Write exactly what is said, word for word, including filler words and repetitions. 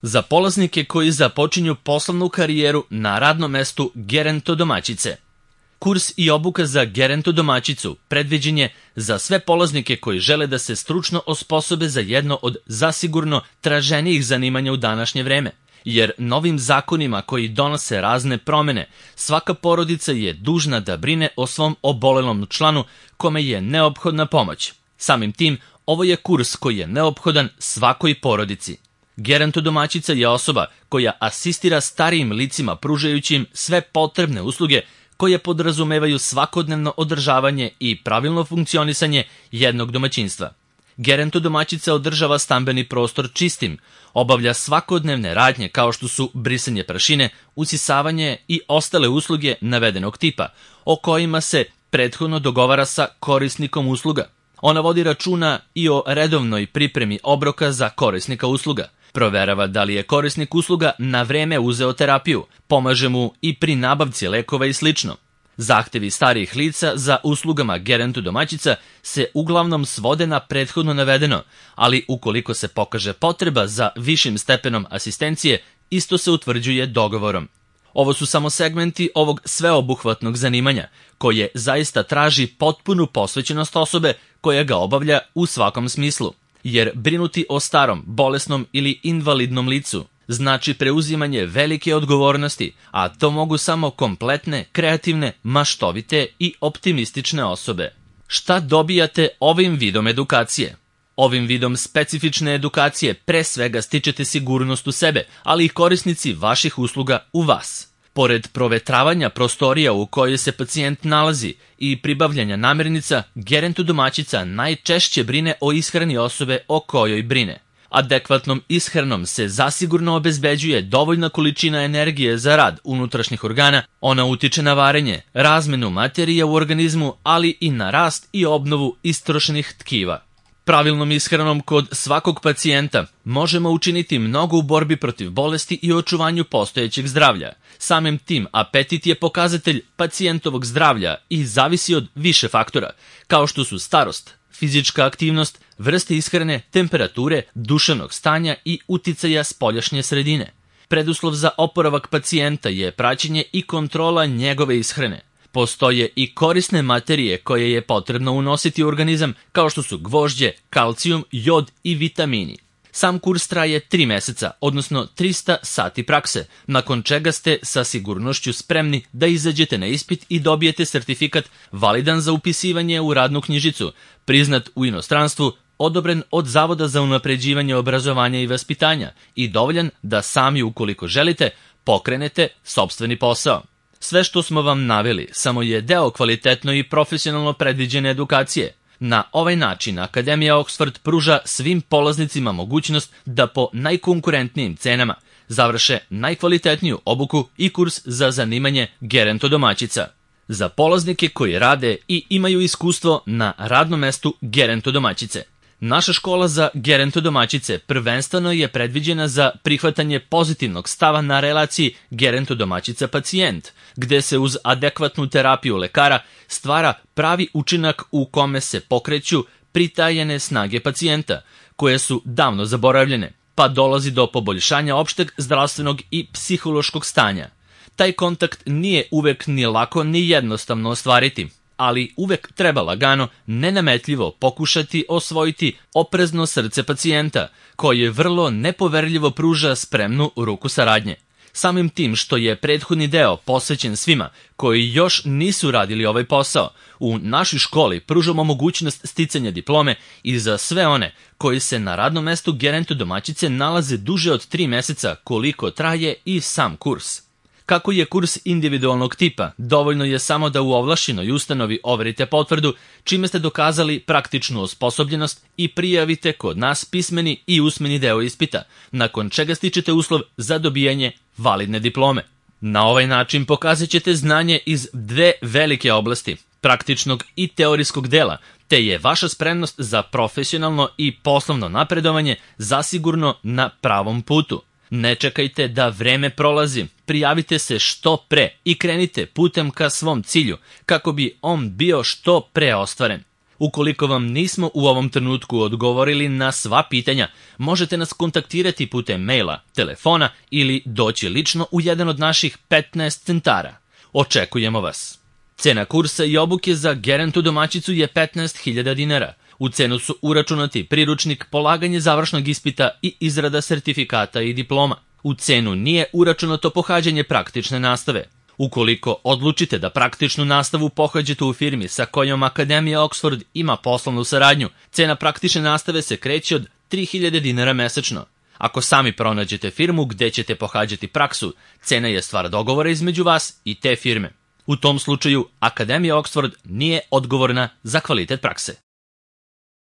Za polaznike koji započinju poslovnu karijeru na radnom mestu gerontodomaćice. Kurs i obuka za gerontodomaćicu predviđen je za sve polaznike koji žele da se stručno osposobe za jedno od zasigurno traženijih zanimanja u današnje vreme, jer novim zakonima koji donose razne promene, svaka porodica je dužna da brine o svom obolelom članu kome je neophodna pomoć. Samim tim, ovo je kurs koji je neophodan svakoj porodici. Gerontodomaćica je osoba koja asistira starijim licima pružajući im sve potrebne usluge koje podrazumevaju svakodnevno održavanje i pravilno funkcionisanje jednog domaćinstva. Gerontodomaćica održava stambeni prostor čistim, obavlja svakodnevne radnje kao što su brisanje prašine, usisavanje i ostale usluge navedenog tipa, o kojima se prethodno dogovara sa korisnikom usluga. Ona vodi računa i o redovnoj pripremi obroka za korisnika usluga. Proverava da li je korisnik usluga na vreme uzeo terapiju, pomaže mu i pri nabavci lekova i slično. Zahtevi starijih lica za uslugama gerontodomaćica se uglavnom svode na prethodno navedeno, ali ukoliko se pokaže potreba za višim stepenom asistencije, isto se utvrđuje dogovorom. Ovo su samo segmenti ovog sveobuhvatnog zanimanja, koje zaista traži potpunu posvećenost osobe koja ga obavlja u svakom smislu. Jer brinuti o starom, bolesnom ili invalidnom licu znači preuzimanje velike odgovornosti, a to mogu samo kompletne, kreativne, maštovite i optimistične osobe. Šta dobijate ovim vidom edukacije? Ovim vidom specifične edukacije pre svega stičete sigurnost u sebe, ali i korisnici vaših usluga u vas. Pored provetravanja prostorija u kojoj se pacijent nalazi i pribavljanja namirnica, gerontodomaćica najčešće brine o ishrani osobe o kojoj brine. Adekvatnom ishranom se zasigurno obezbeđuje dovoljna količina energije za rad unutrašnjih organa, ona utiče na varenje, razmenu materija u organizmu, ali i na rast i obnovu istrošenih tkiva. Pravilnom ishranom kod svakog pacijenta možemo učiniti mnogo u borbi protiv bolesti i očuvanju postojećeg zdravlja. Samim tim, apetit je pokazatelj pacijentovog zdravlja i zavisi od više faktora, kao što su starost, fizička aktivnost, vrste ishrane, temperature, duševnog stanja i uticaja spoljašnje sredine. Preduslov za oporavak pacijenta je praćenje i kontrola njegove ishrane. Postoje i korisne materije koje je potrebno unositi u organizam, kao što su gvožđe, kalcijum, jod i vitamini. Sam kurs traje tri meseca, odnosno trista sati prakse, nakon čega ste sa sigurnošću spremni da izađete na ispit i dobijete sertifikat validan za upisivanje u radnu knjižicu, priznat u inostranstvu, odobren od Zavoda za unapređivanje obrazovanja i vaspitanja i dovoljan da sami, ukoliko želite, pokrenete sopstveni posao. Sve što smo vam naveli samo je deo kvalitetno i profesionalno predviđene edukacije. Na ovaj način Akademija Oxford pruža svim polaznicima mogućnost da po najkonkurentnijim cenama završe najkvalitetniju obuku i kurs za zanimanje gerontodomaćica. Za polaznike koji rade i imaju iskustvo na radnom mestu gerontodomaćice. Naša škola za gerontodomaćice prvenstveno je predviđena za prihvatanje pozitivnog stava na relaciji gerontodomaćica-pacijent, gde se uz adekvatnu terapiju lekara stvara pravi učinak u kome se pokreću pritajene snage pacijenta, koje su davno zaboravljene, pa dolazi do poboljšanja opšteg zdravstvenog i psihološkog stanja. Taj kontakt nije uvek ni lako ni jednostavno ostvariti, ali uvek treba lagano, nenametljivo pokušati osvojiti oprezno srce pacijenta, koje vrlo nepoverljivo pruža spremnu ruku saradnje. Samim tim što je prethodni deo posvećen svima koji još nisu radili ovaj posao, u našoj školi pružamo mogućnost sticanja diplome i za sve one koji se na radnom mestu gerontodomaćice nalaze duže od tri meseca, koliko traje i sam kurs. Kako je kurs individualnog tipa, dovoljno je samo da u ovlašćenoj ustanovi overite potvrdu, čime ste dokazali praktičnu osposobljenost i prijavite kod nas pismeni i usmeni deo ispita, nakon čega stičete uslov za dobijanje validne diplome. Na ovaj način pokazat ćete znanje iz dve velike oblasti, praktičnog i teorijskog dela, te je vaša spremnost za profesionalno i poslovno napredovanje zasigurno na pravom putu. Ne čekajte da vreme prolazi, prijavite se što pre i krenite putem ka svom cilju, kako bi on bio što pre ostvaren. Ukoliko vam nismo u ovom trenutku odgovorili na sva pitanja, možete nas kontaktirati putem maila, telefona ili doći lično u jedan od naših petnaest centara. Očekujemo vas. Cena kursa i obuke za geronto domaćicu je petnaest hiljada dinara. U cenu su uračunati priručnik, polaganje završnog ispita i izrada sertifikata i diploma. U cenu nije uračunato pohađanje praktične nastave. Ukoliko odlučite da praktičnu nastavu pohađate u firmi sa kojom Akademija Oxford ima poslovnu saradnju, cena praktične nastave se kreće od tri hiljade dinara mesečno. Ako sami pronađete firmu gde ćete pohađati praksu, cena je stvar dogovora između vas i te firme. U tom slučaju, Akademija Oxford nije odgovorna za kvalitet prakse.